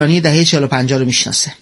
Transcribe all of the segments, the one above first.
ایرانی دهه 40-50 رو میشناسه.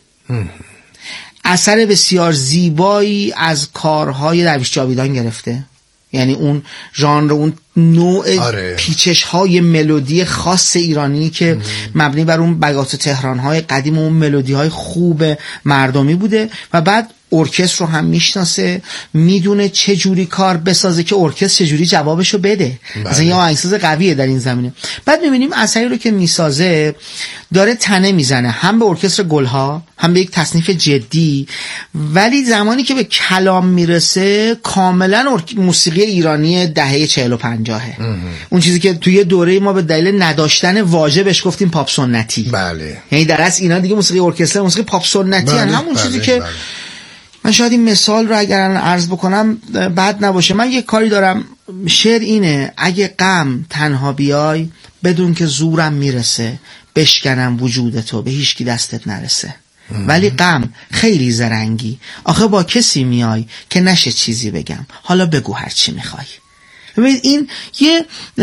اثر بسیار زیبایی از کارهای درویش جاویدان گرفته، یعنی اون ژانر، اون نوع پیچش های ملودی خاص ایرانی که مبنی بر اون بگات تهران های قدیم و اون ملودی های خوب مردمی بوده و بعد ارکستر رو هم میشناسه، میدونه چه جوری کار بسازه که ارکستر چه جوری جوابشو بده. مثلا یه آهنگساز قویه در این زمینه. بعد میبینیم اثری رو که میسازه داره تنه میزنه هم به ارکستر گلها هم به یک تصنیف جدی، ولی زمانی که به کلام میرسه کاملا موسیقی ایرانی دهه 40-50 اون چیزی که توی دوره ما به دلیل نداشتن واژه بهش گفتیم پاپ سنتی. بله. یعنی در اصل اینا دیگه موسیقی ارکستر، موسیقی پاپ سنتی همون چیزی که من شاید این مثال رو اگر عرض بکنم بد نباشه. من یه کاری دارم، شعر اینه: اگه غم تنها بیای بدون که زورم میرسه، بشکنم وجود تو به هیچ کی دستت نرسه. ولی غم خیلی زرنگی، آخه با کسی میای که نشه چیزی بگم، حالا بگو هر چی میخوای. ببینید این یه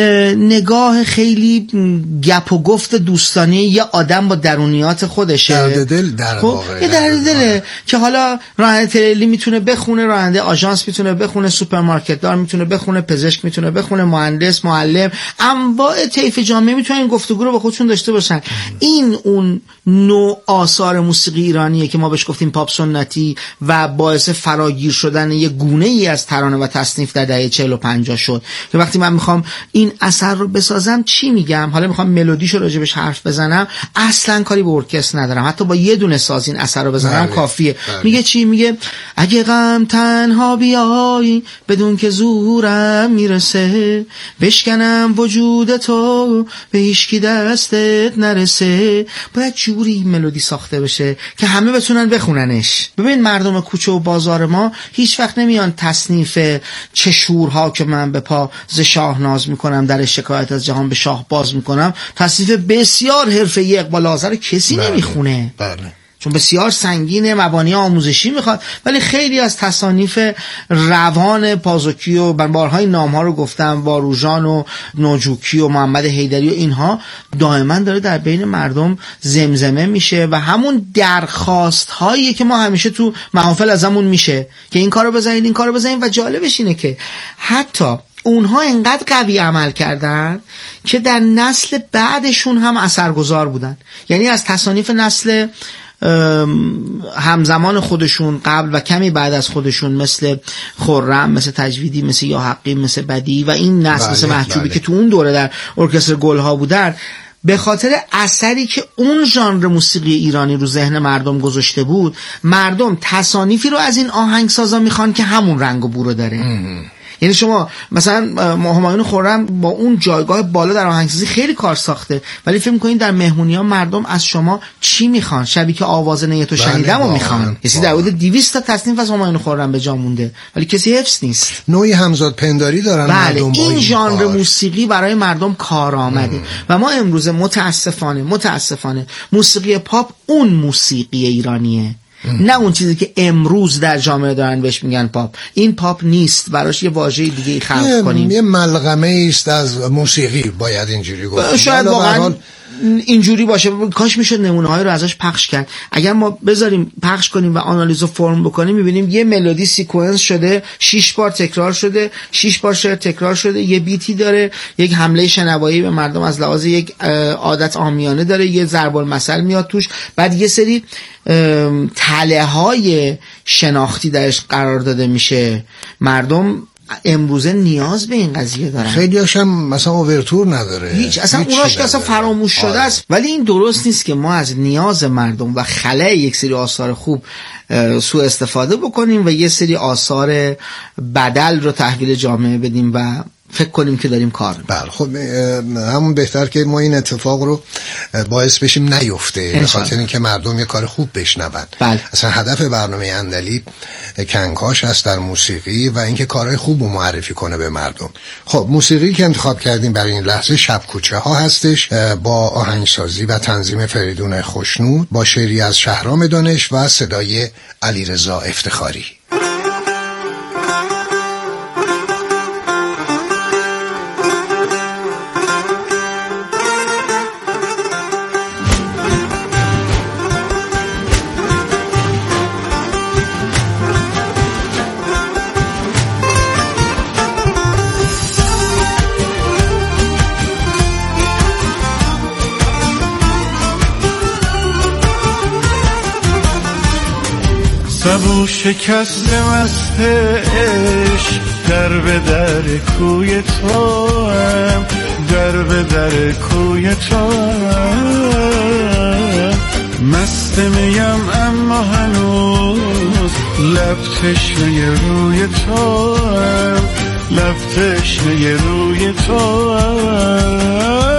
نگاه خیلی گپ و گفت دوستانه یه آدم با درونیات خودشه، درد دل در واقع، یه درد دله که حالا راننده تریلی میتونه بخونه، راننده آژانس میتونه بخونه، سوپرمارکت دار میتونه بخونه، پزشک میتونه بخونه، مهندس، معلم، انواع طیف جامعه میتونن این گفتگو رو با خودشون داشته باشن. این اون نوع آثار موسیقی ایرانیه که ما بهش گفتیم پاپ سنتی و باعث فراگیر شدن یه گونه ای از ترانه و تصنیف در دهه 40-50 شد که وقتی من میخوام این اثر رو بسازم چی میگم، حالا میخوام ملودیشو راجبش حرف بزنم، اصلا کاری به ارکستر ندارم، حتی با یه دونه ساز این اثر رو بزنم کافیه. میگه چی؟ میگه اگه غم تنها بیای بدون که زورم میرسه، بشکنم وجود تو به هیچکی دستت نرسه. باید جوری ملودی ساخته بشه که همه بتونن بخوننش. ببین مردم کوچه و بازار ما هیچ وقت نمیان تصنیف چه شورها که من به پا ز شاه ناز میکنم، در شکایت از جهان به شاه باز میکنم، تصنیف بسیار حرفه‌ای اقبال آذر کسی نمیخونه. چون بسیار سنگینه، مبانی آموزشی میخواد. ولی خیلی از تصانیف روان پازوکی و بارهای نامها رو گفتم، واروژان و نوجوکی و محمد حیدری و اینها، دائما داره در بین مردم زمزمه میشه و همون درخواست هایی که ما همیشه تو محافل ازمون میشه که این کارو بزنید، این کارو بزنید. و جالبش اینه که حتی اونها انقدر قوی عمل کردن که در نسل بعدشون هم اثرگذار بودن. یعنی از تصانیف نسل همزمان خودشون قبل و کمی بعد از خودشون، مثل خرم، مثل تجویدی، مثل یا حقی، مثل بدی و این نسل، مثل محجوبی که تو اون دوره در ارکستر گلها بودن، به خاطر اثری که اون ژانر موسیقی ایرانی رو ذهن مردم گذاشته بود، مردم تصانیفی رو از این آهنگسازا میخوان که همون رنگ و بو رو داره. یعنی شما مثلا همایون خرم با اون جایگاه بالا در آهنگسازی خیلی کار ساخته، ولی فکر می‌کنین در مهمونی‌ها مردم از شما چی میخوان؟ شبیه که آواز نیتو شنیدم رو میخوان. کسی در حدود 200 تا تصنیف از همایون خرم به جا مونده ولی کسی حفظ نیست. نوعی همزاد پنداری دارن مردم. این ژانر موسیقی برای مردم کار آمده و ما امروز متاسفانه موسیقی پاپ اون موسیقی ایرانیه، نه اون چیزی که امروز در جامعه دارن بهش میگن پاپ. این پاپ نیست، براش یه واژه دیگه خلق کنیم. یه ملغمه است از موسیقی، باید اینجوری گفت. شاید واقعا اینجوری باشه. کاش میشد نمونه های رو ازش پخش کرد. اگر ما بذاریم پخش کنیم و آنالیز و فرم بکنیم، میبینیم یه ملودی سیکونس شده، 6 بار تکرار شده، 6 بار شعر تکرار شده، یه بیتی داره، یک حمله شنوایی به مردم از لحاظ یک عادت عامیانه داره، یه ضرب المثل میاد توش، بعد یه سری تله های شناختی درش قرار داده میشه. مردم امروزه نیاز به این قضیه دارن. خیلی هاشم مثلا اوورتور نداره، هیچ اصلا اوناش که اصلا فراموش شده است. ولی این درست نیست که ما از نیاز مردم و خلأ یک سری آثار خوب سوء استفاده بکنیم و یه سری آثار بدل رو تحویل جامعه بدیم و فکر کنیم که داریم کار میکنیم. بله، خب همون بهتر که ما این اتفاق رو باعث بشیم نیفته، به خاطر اینکه مردم یه کار خوب بشنون. بله. اصلا هدف برنامه عندلیب کنکاش هست در موسیقی و اینکه کارهای خوب رو معرفی کنه به مردم. خب موسیقی که انتخاب کردیم برای این لحظه شب کوچه ها هستش، با آهنگسازی و تنظیم فریدون خوشنود، با شعری از شهرام دانش و صدای علیرضا افتخاری. سبو شکست مست عشق در به در کوی تو هم، در به در کوی تو هم. مست میم اما هنوز لب تشنه روی تو هم، لب تشنه روی تو هم.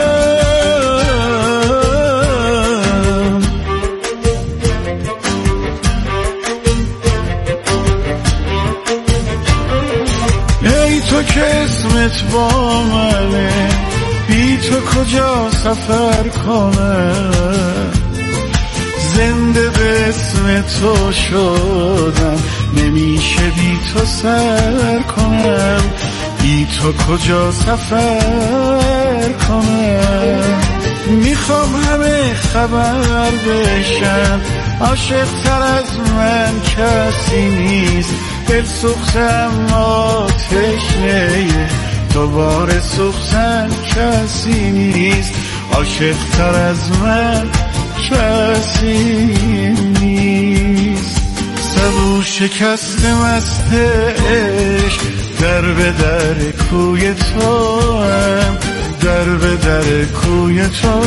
تو که اسمت با منه، بی تو کجا سفر کنم؟ زنده به اسم تو شدم، نمیشه بی تو سر کنم. بی تو کجا سفر کنم؟ میخوام همه خبر بشن، عاشق تر از من کسی نیست. دل سوخته اما تشنه دوباره سوختن کسی نیست. عاشق تر از من کسی نیست. سبو شکست مست عشق در به در کوی تو هم، در به در کوی تو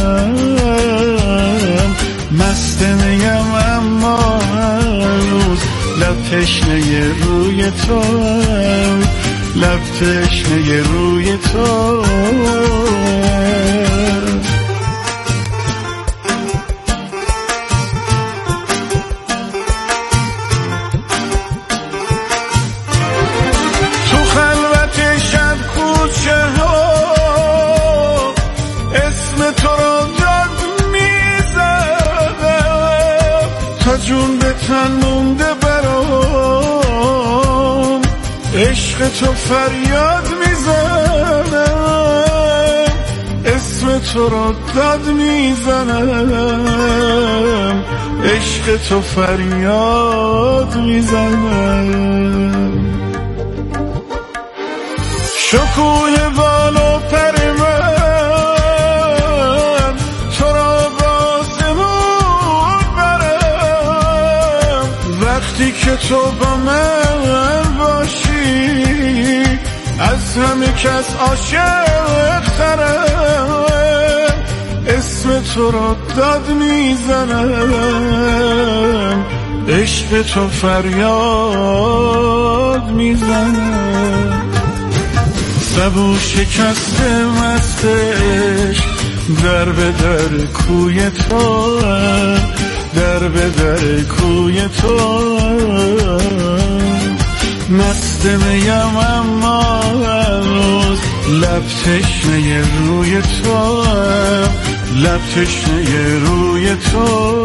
هم. مست میم اما هنوز لب تشنه روی تو هم، لب تشنه روی تو هم. تو خلوت شب کوچه ها اسم تو رو داد میزدم، تا جون به تن مونده برام، عشق تو فریاد میزنم. اسم تو رو داد میزنم، عشق تو فریاد میزنم. شکوه بالا پر من تو را بازمون برم، وقتی که تو با من باشی از همه کس عاشق ترم. اسم تو را داد میزنم، عشق تو فریاد میزنم. سبو شکست مست عشق در به در کوی تو هم، در به در کوی تو هم. مست میم اما هنوز لب تشنه روی تو هم، لب تشنه روی تو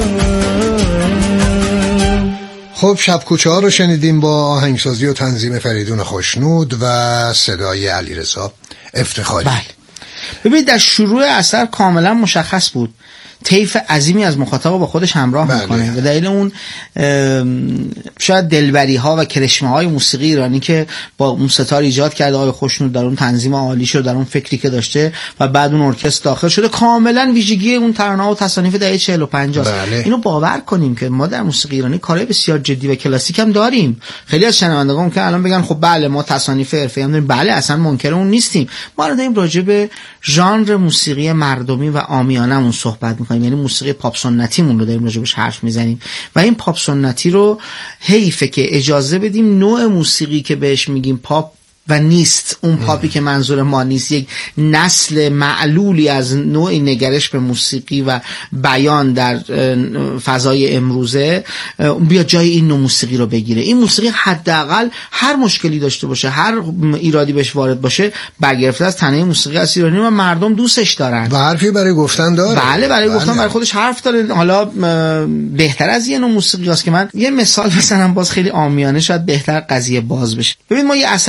هم. خب شب کوچه ها رو شنیدیم با آهنگسازی و تنظیم فریدون خوشنود و صدای علیرضا افتخاری. بله. ببینید در شروع اثر کاملا مشخص بود طیف عظیمی از مخاطب با خودش همراه میکنه و دلیل اون شاید دلبری ها و کرشمه های موسیقی ایرانی که با اون ستار ایجاد کرده آقای خوشنود، در اون تنظیم عالی شد، در اون فکری که داشته و بعد اون ارکستر داخل شده، کاملا ویژگی اون ترانه‌ها و تصانیف دهه 40 و 50 است. اینو باور کنیم که ما در موسیقی ایرانی کارهای بسیار جدی و کلاسیک هم داریم. خیلی از شنوندگان که الان بگن خب بله ما تصانیف حرفه‌ای هم داریم، بله اصلا منکر اون نیستیم. ما داریم راجع به ژانر موسیقی مردمی و عامیانه‌مون صحبت می‌کنیم، یعنی موسیقی پاپ سنتیمون رو داریم راجعش حرف میزنیم و این پاپ سنتی رو حیفه که اجازه بدیم نوع موسیقی که بهش میگیم پاپ و نیست اون پاپی که منظور ما نیست، یک نسل معلولی از نوع نگرش به موسیقی و بیان در فضای امروزه بیا جای این نوع موسیقی رو بگیره. این موسیقی حداقل هر مشکلی داشته باشه، هر ایرادی بهش وارد باشه، برگرفته از تنه موسیقی از ایرانی و مردم دوستش دارن و حرفی برای گفتن داره. بله برای گفتن برای خودش حرف داره. حالا بهتر از یه نوع موسیقی است که من یه مثال بزنم باز خیلی عامیانه شاید بهتر قضیه باز بشه. ببین ما یه اثر داشتیم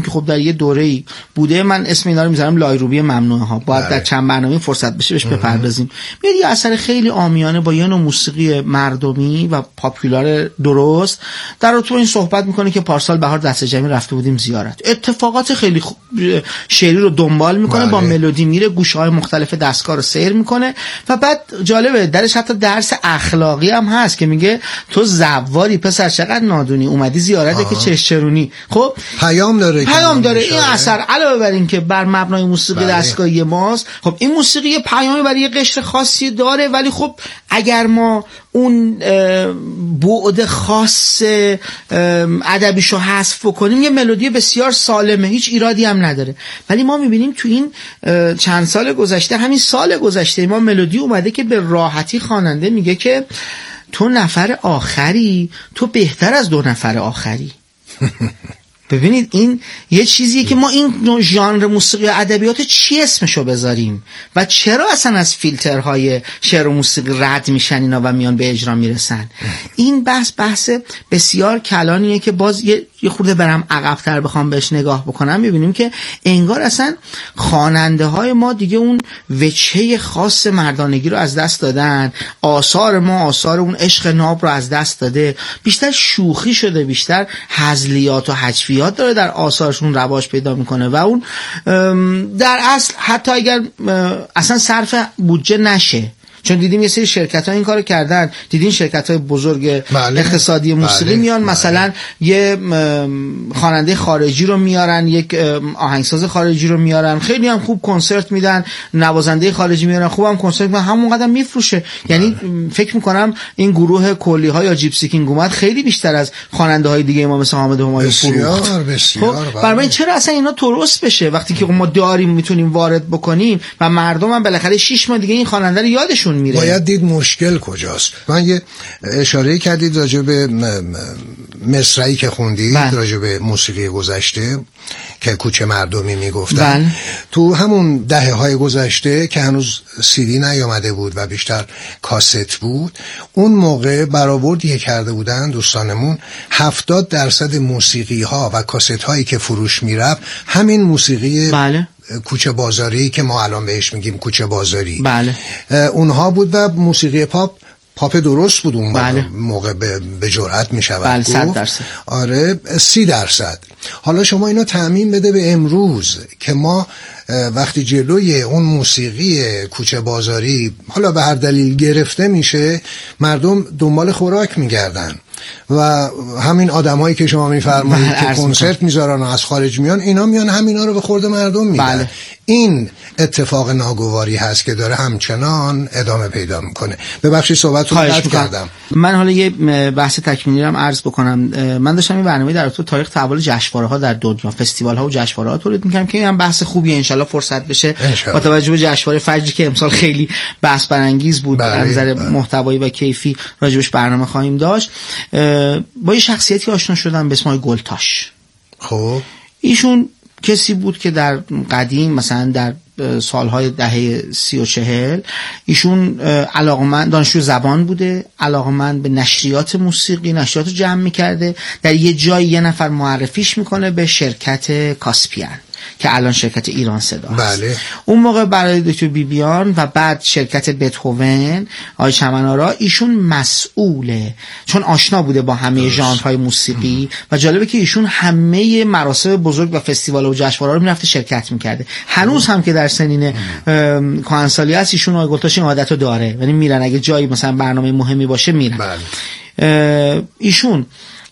که خب در یه دوره‌ای بوده، من اسم اینا رو میذارم لایروبی ممنوعه ها، باید در چند برنامه فرصت بشه بهش بپردازیم. میاد یه اثر خیلی عامیانه با یه نوع موسیقی مردمی و پاپولار درست در رابطه با این صحبت میکنه که پارسال بهار دست جمعی رفته بودیم زیارت، اتفاقات خیلی شعری رو دنبال میکنه، با ملودی میره گوشه‌های مختلف دستگاه رو سیر میکنه و بعد جالبه درش حتی درس اخلاقی هم هست که میگه تو زواری پسر چقدر نادونی اومدی زیارت که چشچرونی. خب پیام داره این اثر، علاوه بر این که بر مبنای موسیقی دستگاهی ماست، خب این موسیقی پیامی برای یه قشر خاصی داره، ولی خب اگر ما اون بعد خاص ادبیشو حذف بکنیم یه ملودی بسیار سالمه، هیچ ایرادی هم نداره. ولی ما میبینیم تو این چند سال گذشته، همین سال گذشته، ما ملودی اومده که به راحتی خواننده میگه که تو نفر آخری، تو بهتر از 2 نفر آخری. ببینید این یه چیزیه که ما این ژانر موسیقی و ادبیات چی اسمشو بذاریم و چرا اصلا از فیلترهای شعر و موسیقی رد میشن اینا و میان به اجرا میرسن. این بحث بسیار کلانیه که باز یه خورده برم عقب‌تر بخوام بهش نگاه بکنم، میبینیم که انگار اصلا خواننده های ما دیگه اون وجهه خاص مردانگی رو از دست دادن، آثار ما آثار اون عشق ناب رو از دست داده، بیشتر شوخی شده، بیشتر هزلیات و حجویات داره در آثارشون رواج پیدا میکنه و اون در اصل حتی اگر اصلا صرف بودجه نشه، چون دیدیم یه سری شرکت‌ها این کارو کردن، دیدین شرکت‌های بزرگ اقتصادی موسیقی میان مثلا یه خواننده خارجی رو میارن، یک آهنگساز خارجی رو میارن، خیلی هم خوب کنسرت میدن، نوازنده خارجی میارن، خوبم کنسرت میدن، همون قدم میفروشه. یعنی فکر میکنم این گروه کلی‌ها یا جیپسی کینگ اومد خیلی بیشتر از خواننده‌های دیگه ما مثل حامد همایون فروخت. بسیار برای چرا اصلا اینا درست بشه وقتی که ما داریم میتونیم وارد بکنیم و مردم هم بالاخره 6 ماه دیگه این خواننده رو یادشون میره. باید دید مشکل کجاست. من یه اشاره کردید راجع به مصرعی که خوندید راجع به موسیقی گذشته که کوچه مردمی میگفتن. تو همون دهه‌های گذشته که هنوز CD نیامده بود و بیشتر کاست بود، اون موقع برآوردی کرده بودن دوستانمون 70% موسیقی ها و کاست هایی که فروش میرفت همین موسیقی کوچه بازاری که ما الان بهش میگیم کوچه بازاری اونها بود و موسیقی پاپ درست بود اون موقع به جرأت میشود گفت. 100%. آره 30%. حالا شما اینو تعمیم بده به امروز که ما وقتی جلوی اون موسیقی کوچه بازاری حالا به هر دلیل گرفته میشه، مردم دنبال خوراک میگردن و همین آدمایی که شما میفرمایید که کنسرت میذارن و از خارج میان، اینا میان همینا رو به خورد مردم میدن. این اتفاق ناگواری هست که داره همچنان ادامه پیدا میکنه. ببخشید صحبتتون رو قطع کردم. من حالا یه بحث تکمیلی رو عرض بکنم. من داشتم این برنامه در تو تاریخ تحول جشنواره ها در دنیا، فستیوال ها و جشنواره ها تولید میکنم که این هم بحث خوبیه، انشالله فرصت بشه با توجه به جشنواره فجری که امسال خیلی بحث برانگیز بود از نظر محتوایی و کیفی، راجبش برنامه خواهیم داشت. با یه شخصیتی آشنا شدم به اسم گلتاش. خب ایشون کسی بود که در قدیم مثلا در سالهای دهه 30 و 40 ایشون علاقمند دانشجو زبان بوده، علاقمند به نشریات موسیقی، نشریات رو جمع میکرده. در یه جایی یه نفر معرفیش میکنه به شرکت کاسپیان که الان شرکت ایران صدا هست. اون موقع برای دکتر بیبیان و بعد شرکت بتهوون آقای چمن‌آرا ایشون مسئوله، چون آشنا بوده با همه ژانرهای موسیقی و جالبه که ایشون همه مراسم بزرگ و فستیوال و جشنواره رو میرفته شرکت میکرده. هنوز هم که در سنین کهنسالی هست ایشون آقای گلتاش این عادت رو داره، یعنی میرن اگه جایی مثلا برنامه مهمی باشه میرن. ایشون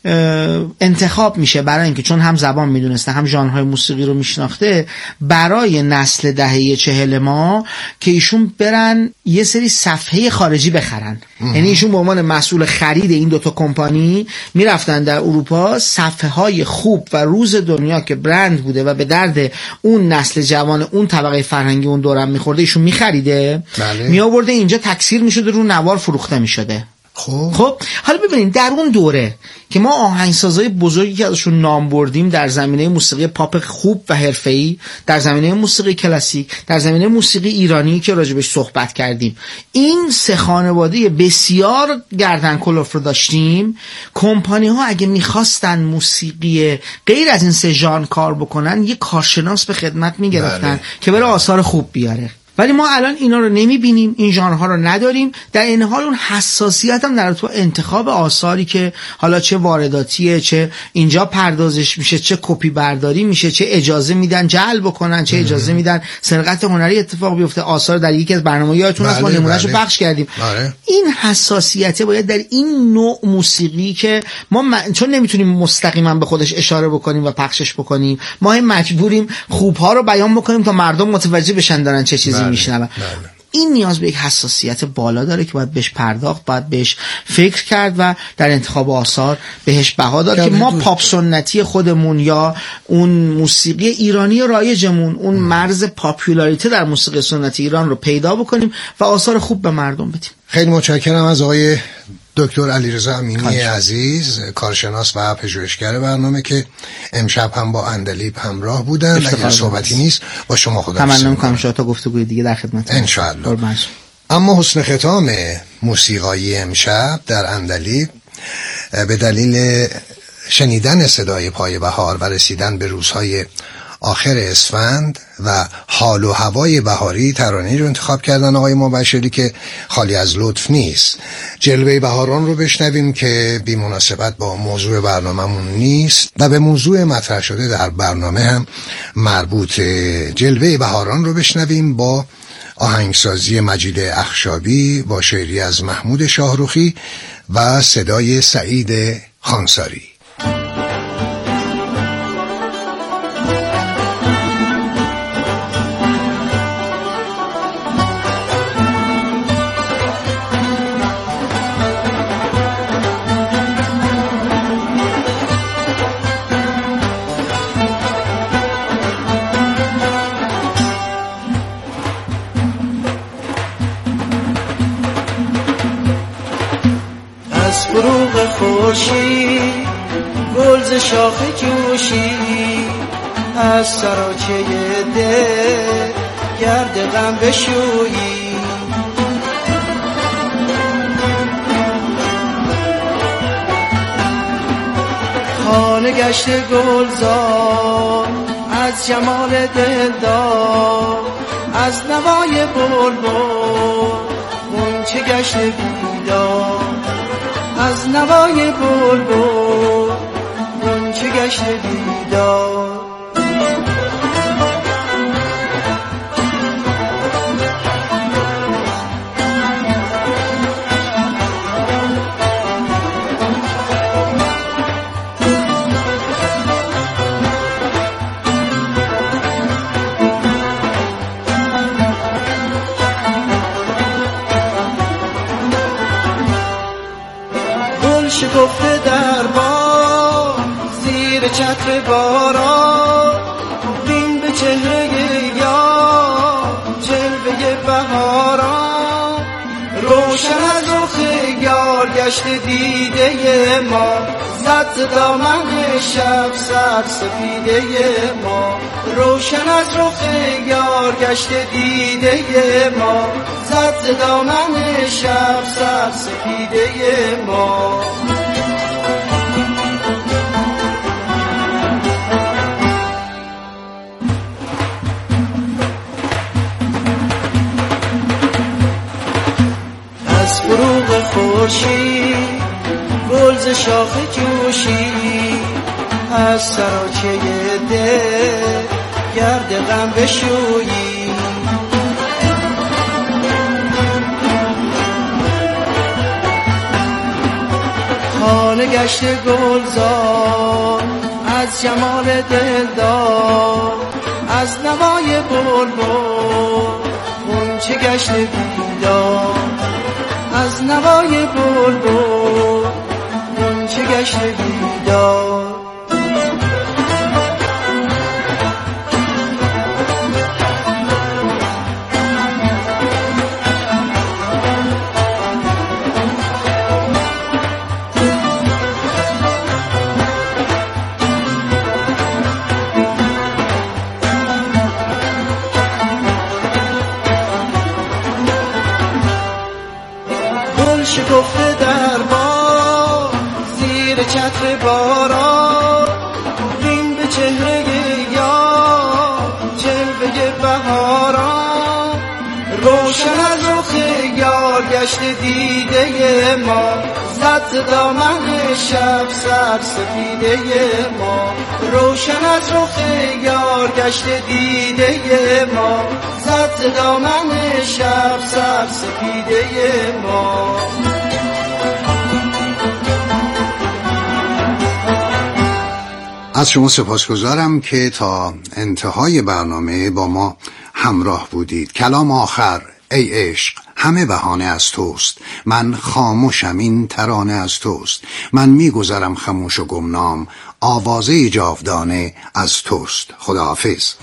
انتخاب میشه برای اینکه چون هم زبان میدونسته هم ژانرهای موسیقی رو میشناخته، برای نسل دهه 40 ما که ایشون برن یه سری صفحه خارجی بخرن. یعنی ایشون به عنوان مسئول خرید این دوتا کمپانی میرفتن در اروپا صفحه های خوب و روز دنیا که برند بوده و به درد اون نسل جوان اون طبقه فرهنگی اون دورم میخورده ایشون میخریده، میآورده اینجا تکثیر میشده رو نوار فروخته میشده. خب حالا ببینید در اون دوره که ما آهنگسازای بزرگی که ازشون نام بردیم در زمینه موسیقی پاپ خوب و حرفه‌ای، در زمینه موسیقی کلاسیک، در زمینه موسیقی ایرانی که راجبش صحبت کردیم، این سه خانواده بسیار گردن کلوف رو داشتیم. کمپانی ها اگه میخواستن موسیقی غیر از این سه ژانر کار بکنن یه کارشناس به خدمت میگرفتن که بره آثار خوب بیاره. ولی ما الان اینا رو نمیبینیم، این ژانرها رو نداریم. در این حال اون حساسیت هم در تو انتخاب آثاری که حالا چه وارداتیه، چه اینجا پردازش میشه، چه کپی برداری میشه، چه اجازه میدن جعل بکنن، چه اجازه میدن سرقت هنری اتفاق بیفته. آثار در یکی از برنامه‌ها یادتون هست ما نمونهشو پخش کردیم. این حساسیت باید در این نوع موسیقی که ما چون نمیتونیم مستقیما به خودش اشاره بکنیم و پخشش بکنیم، ما مجبوریم خوبها رو بیان بکنیم تا مردم متوجه بشن دارن چه چیزی میشنون. این نیاز به یک حساسیت بالا داره که باید بهش پرداخت، باید بهش فکر کرد و در انتخاب آثار بهش بها داد که ما پاپ سنتی خودمون یا اون موسیقی ایرانی رایجمون، اون مرز پاپولاریته در موسیقی سنتی ایران رو پیدا بکنیم و آثار خوب به مردم بدیم. خیلی متشکرم از آقای دکتر علیرضا امینی عزیز، کارشناس و پژوهشگر برنامه که امشب هم با عندلیب همراه بودن. اگر صحبتی نیست با شما خداحافظی. تمنا می‌کنم شما تا گفتگوی دیگه در خدمتتون ان شاء الله. اما حسن ختام موسیقایی امشب در عندلیب به دلیل شنیدن صدای پای بهار و رسیدن به روزهای آخر اسفند و حال و هوای بهاری ترانه‌ای رو انتخاب کردن آقای مبشری که خالی از لطف نیست. جلوه بهاران رو بشنویم که بی مناسبت با موضوع برنامه‌مون نیست و به موضوع مطرح شده در برنامه هم مربوط. جلوه بهاران رو بشنویم با آهنگسازی مجید اخشابی با شعری از محمود شاهروخی و صدای سعید خانساری. فروغ خورشید گل ز شاخ جوشی از سراچه دل گرد غم بشویی. خانه گشت گلزار از جمال دلدار، از نوای بلبل غنچه گشت بیدار، از نوای بلبل غنچه گشت بیدار. شکفته در باد زیر چتر باران، بین به چهره یار جلوه بهاران. روشن از رخ یار گشت دیده ما، زد دامن شب سر سفیده ما. روشن از رخ یار گشت دیده ما، زد دامن شب سر سفیده ما. از فروغ خورشید گل ز شاخ جوشی، از سراچه دل گرد غم بشویی. خانه گشت گلزار از جمال دلدار، از نوای بلبل غنچه گشت بیدار، از نوای بلبل غنچه گشت بیدار. شکفته در باد زیر چتر باران بین به چهره یار جلوه بهاران روشن از رخ یار گشت دیده ما زد دامن شب سر سپیده ما روشن از رخ یار گشت دیده ما زد دامن شب سر سپیده ما از شما سپاسگزارم که تا انتهای برنامه با ما همراه بودید. کلام آخر: ای عشق همه بهانه از توست، من خاموشم این ترانه از توست، من میگذرم خموش و گمنام، آوازه جاودانه از توست. خداحافظ.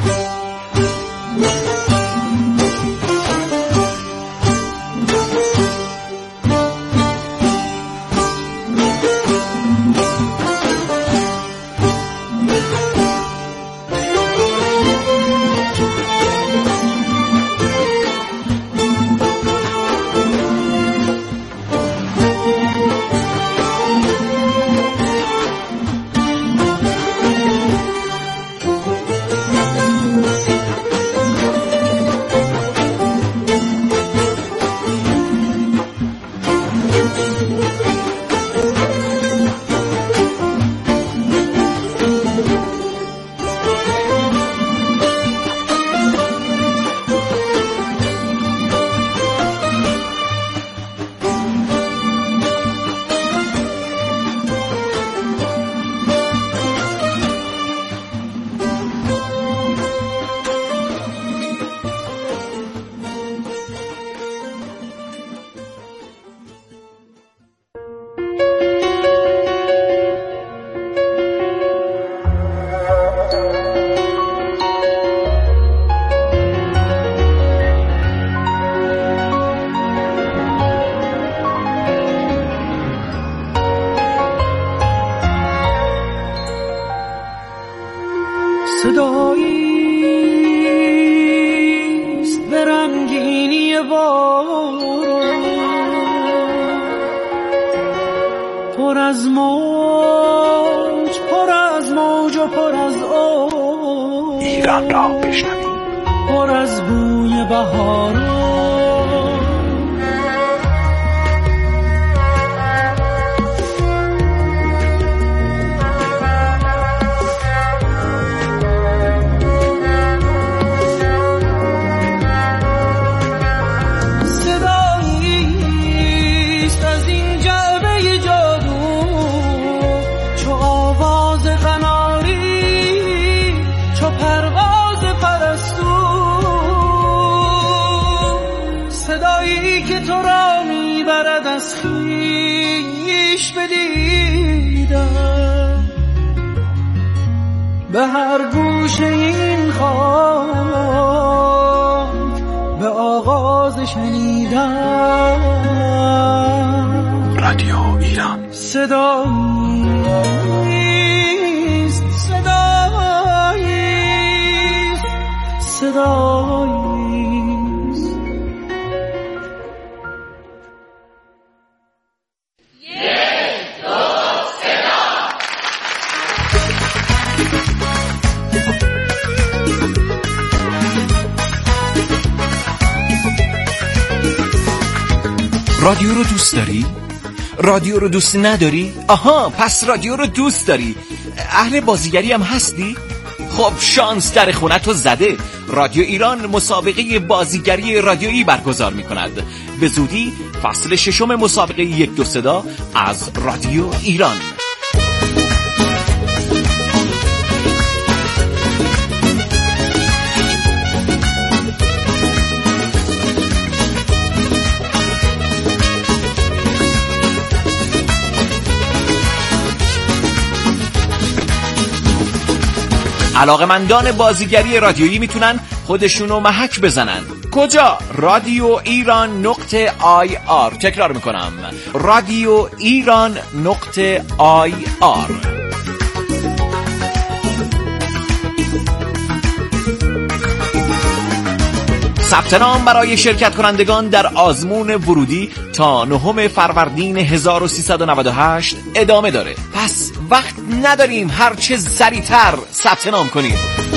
صداییست به رنگینی باران پر از موج و پر از آب ایران را بشنوید، پر از بوی بهاران از خویش بدیدم به هر گوشه این خاک به آغاز شنیدم رادیو ایران صداییست رادیو رو دوست داری؟ رادیو رو دوست نداری؟ آها، پس رادیو رو دوست داری. اهل بازیگری هم هستی؟ خب شانس در خونتو زده. رادیو ایران مسابقه بازیگری رادیویی برگزار می‌کند. به زودی فصل 6 مسابقه 1-2 صدا از رادیو ایران. علاقمندان بازیگری رادیویی میتونن خودشونو محک بزنن. کجا؟ رادیو ایران .ir. تکرار میکنم، رادیو ایران .ir. ثبت نام برای شرکت کنندگان در آزمون ورودی تا 9 فروردین 1398 ادامه داره. پس وقت نداریم، هرچه سریعتر ثبت نام کنیم.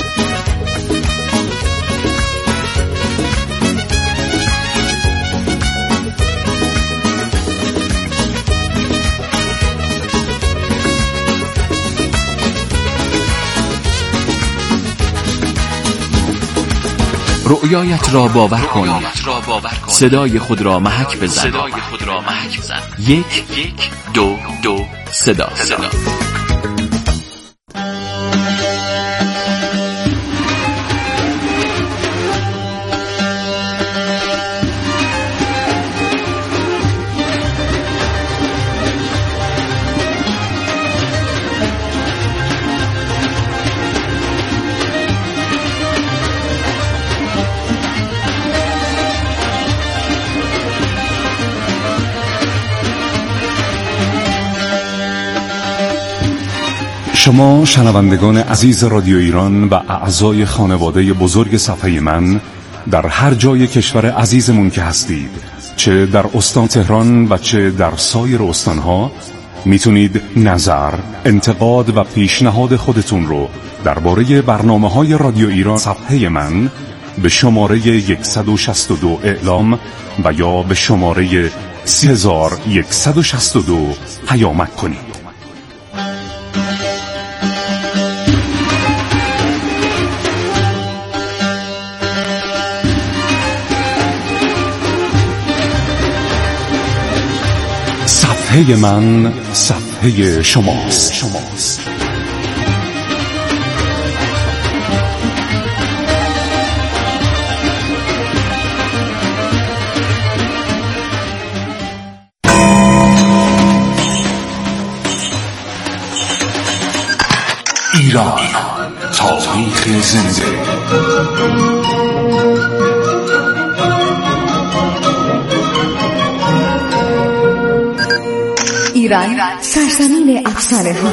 رؤیایت را باور کن، صدای خود را محک بزن. 1 2 2 صدا. شما شنوندگان عزیز رادیو ایران و اعضای خانواده بزرگ صفحه من در هر جای کشور عزیزمون که هستید، چه در استان تهران و چه در سایر استانها، میتونید نظر، انتقاد و پیشنهاد خودتون رو درباره برنامه‌های رادیو ایران صفحه من به شماره 162 اعلام و یا به شماره 3162 پیامک کنید. صفحه من صفحه شماست. ایران، تاریخ زنده. ایران، سرزمین افسانه‌ها.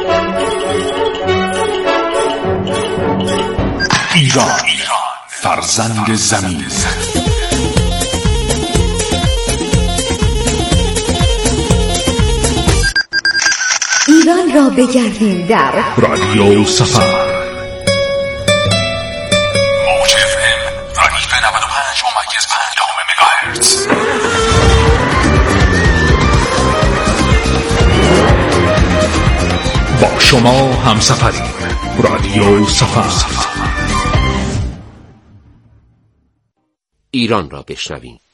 ایران، فرزند زمین. ایران را بگردیم در رادیو سفر. موج FM ردیف 95.5 مگاهرتز. با شما همسفریم. رادیو سفر. ایران را بشنویم.